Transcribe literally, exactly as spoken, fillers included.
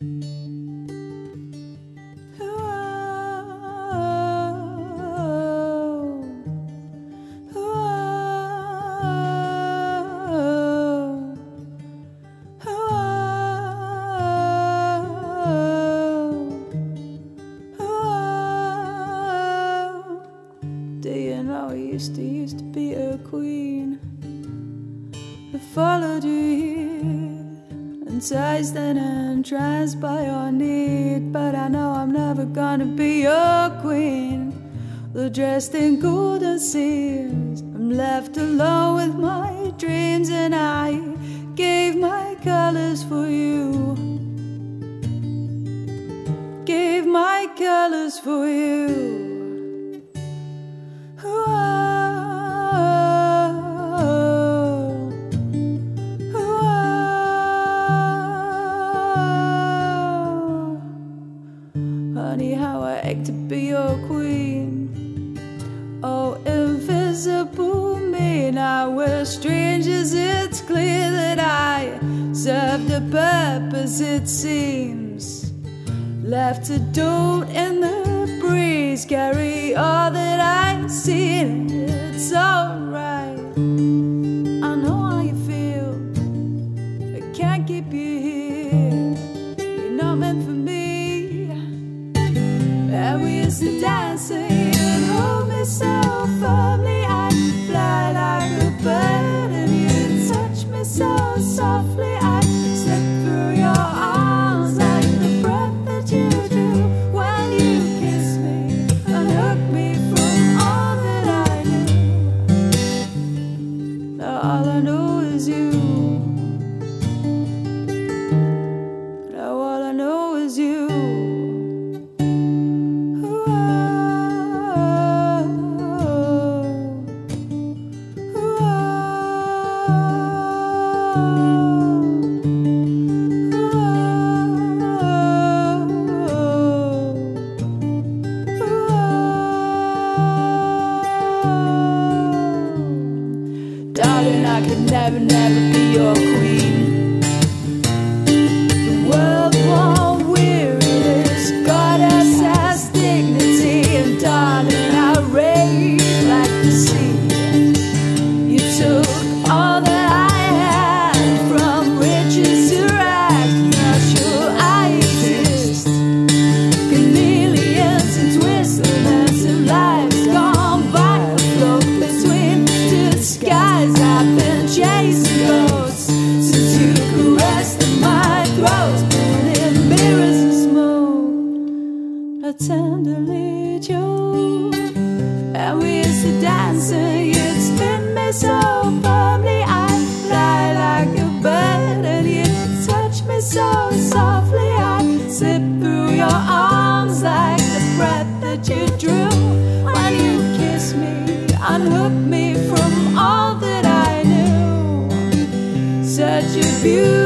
Do you know I used to, used to be a queen? I followed you here, enticed and entranced by your need. But I know I'm never gonna be your queen. Though dressed in golden seams, I'm left alone with my dreams. And I gave my colors for you, gave my colors for you. Honey, how I ache to be your queen. Oh, invisible me. Now we're strangers, it's clear that I served a purpose, it seems. Left to dote in the breeze, carry all that I've seen. It's alright, I know how you feel. I can't keep you here, you're not meant for me. And we used to dance and you'd hold me so firmly. I'd fly like a bird and you'd touch me so softly. I'd slip through your arms like the breath that you drew when you kissed me, unhook me from all that I knew. Now all I know is you. Now all I know is you. Darling, I could never, never be your queen. The world won't weary this goddess has dignity. And darling, I rage like the sea. You took all that I had, from riches to rags. Not sure I exist. Chameleons and twists of lives gone by, afloat between two skies. I've been chasing ghosts since you caressed my throat, burning mirrors of smoke. I tenderly chose, and we used to dance and you'd spin me so firmly. I'd fly like a bird and you'd touch me so softly. I'd slip through your arms like the breath that you drew when you kissed me, unhooked me from all that I knew. Such a beauty.